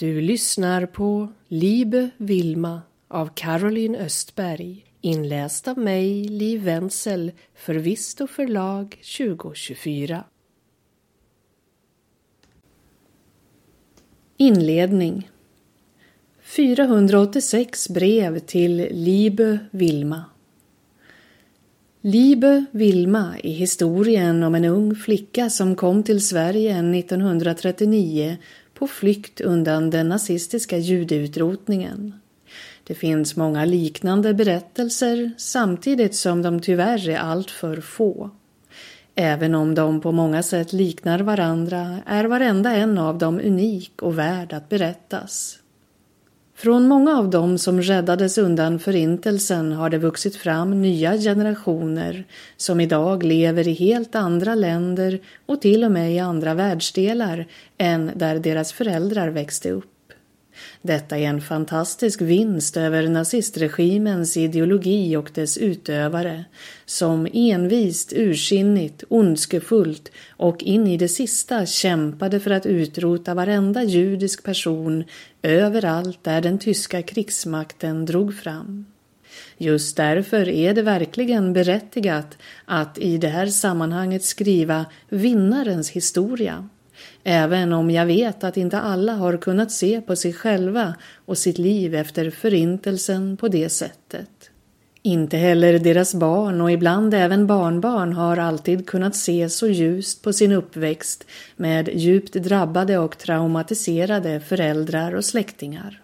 Du lyssnar på Liebe Wilma av Caroline Östberg, inläst av mig, Liv Wenzel, för Visto förlag 2024. Inledning. 486 brev till Liebe Wilma. Liebe Wilma är historien om en ung flicka som kom till Sverige 1939 på flykt undan den nazistiska judeutrotningen. Det finns många liknande berättelser samtidigt som de tyvärr är allt för få. Även om de på många sätt liknar varandra är varenda en av dem unik och värd att berättas. Från många av dem som räddades undan förintelsen har det vuxit fram nya generationer som idag lever i helt andra länder och till och med i andra världsdelar än där deras föräldrar växte upp. Detta är en fantastisk vinst över nazistregimens ideologi och dess utövare som envist, ursinnigt, ondskefullt och in i det sista kämpade för att utrota varenda judisk person överallt där den tyska krigsmakten drog fram. Just därför är det verkligen berättigat att i det här sammanhanget skriva vinnarens historia. Även om jag vet att inte alla har kunnat se på sig själva och sitt liv efter förintelsen på det sättet. Inte heller deras barn och ibland även barnbarn har alltid kunnat se så ljust på sin uppväxt med djupt drabbade och traumatiserade föräldrar och släktingar.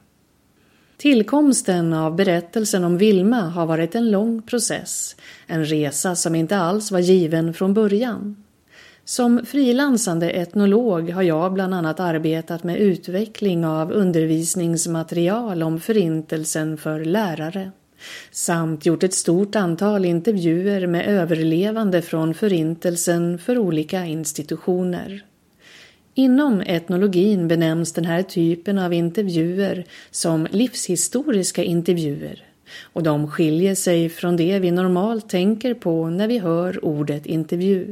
Tillkomsten av berättelsen om Wilma har varit en lång process, en resa som inte alls var given från början. Som frilansande etnolog har jag bland annat arbetat med utveckling av undervisningsmaterial om förintelsen för lärare, samt gjort ett stort antal intervjuer med överlevande från förintelsen för olika institutioner. Inom etnologin benämns den här typen av intervjuer som livshistoriska intervjuer, och de skiljer sig från det vi normalt tänker på när vi hör ordet intervju.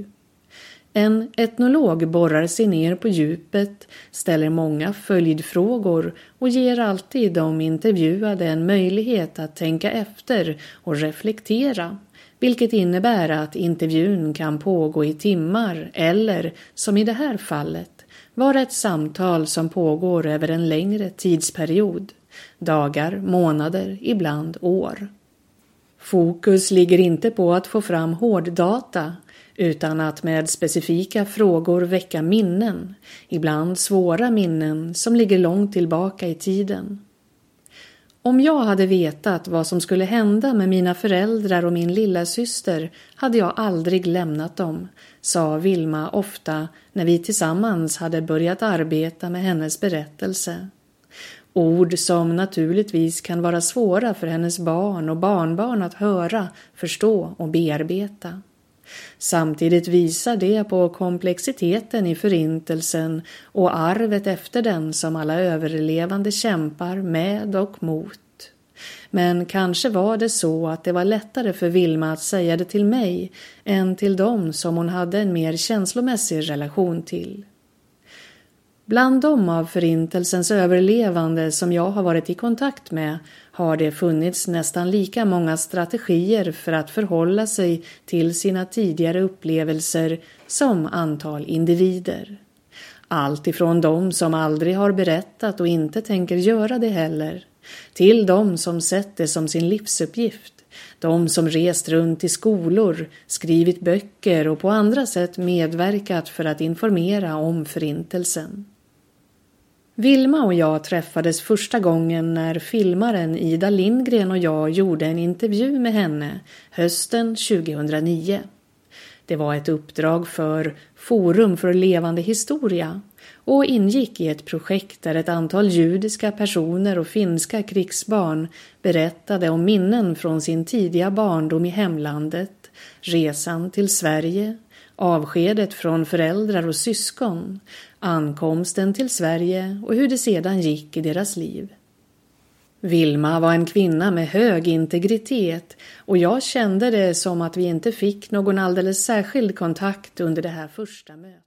En etnolog borrar sig ner på djupet, ställer många följdfrågor och ger alltid de intervjuade en möjlighet att tänka efter och reflektera, vilket innebär att intervjun kan pågå i timmar eller, som i det här fallet, vara ett samtal som pågår över en längre tidsperiod, dagar, månader, ibland år. Fokus ligger inte på att få fram hårddata, utan att med specifika frågor väcka minnen, ibland svåra minnen som ligger långt tillbaka i tiden. Om jag hade vetat vad som skulle hända med mina föräldrar och min lilla syster hade jag aldrig lämnat dem, sa Wilma ofta när vi tillsammans hade börjat arbeta med hennes berättelse. Ord som naturligtvis kan vara svåra för hennes barn och barnbarn att höra, förstå och bearbeta. Samtidigt visar det på komplexiteten i förintelsen och arvet efter den som alla överlevande kämpar med och mot. Men kanske var det så att det var lättare för Wilma att säga det till mig än till dem som hon hade en mer känslomässig relation till. Bland de av förintelsens överlevande som jag har varit i kontakt med har det funnits nästan lika många strategier för att förhålla sig till sina tidigare upplevelser som antal individer. Allt ifrån de som aldrig har berättat och inte tänker göra det heller, till de som sett det som sin livsuppgift, de som rest runt i skolor, skrivit böcker och på andra sätt medverkat för att informera om förintelsen. Wilma och jag träffades första gången när filmaren Ida Lindgren och jag gjorde en intervju med henne hösten 2009. Det var ett uppdrag för Forum för levande historia och ingick i ett projekt där ett antal judiska personer och finska krigsbarn berättade om minnen från sin tidiga barndom i hemlandet, resan till Sverige, avskedet från föräldrar och syskon, ankomsten till Sverige och hur det sedan gick i deras liv. Wilma var en kvinna med hög integritet och jag kände det som att vi inte fick någon alldeles särskild kontakt under det här första mötet.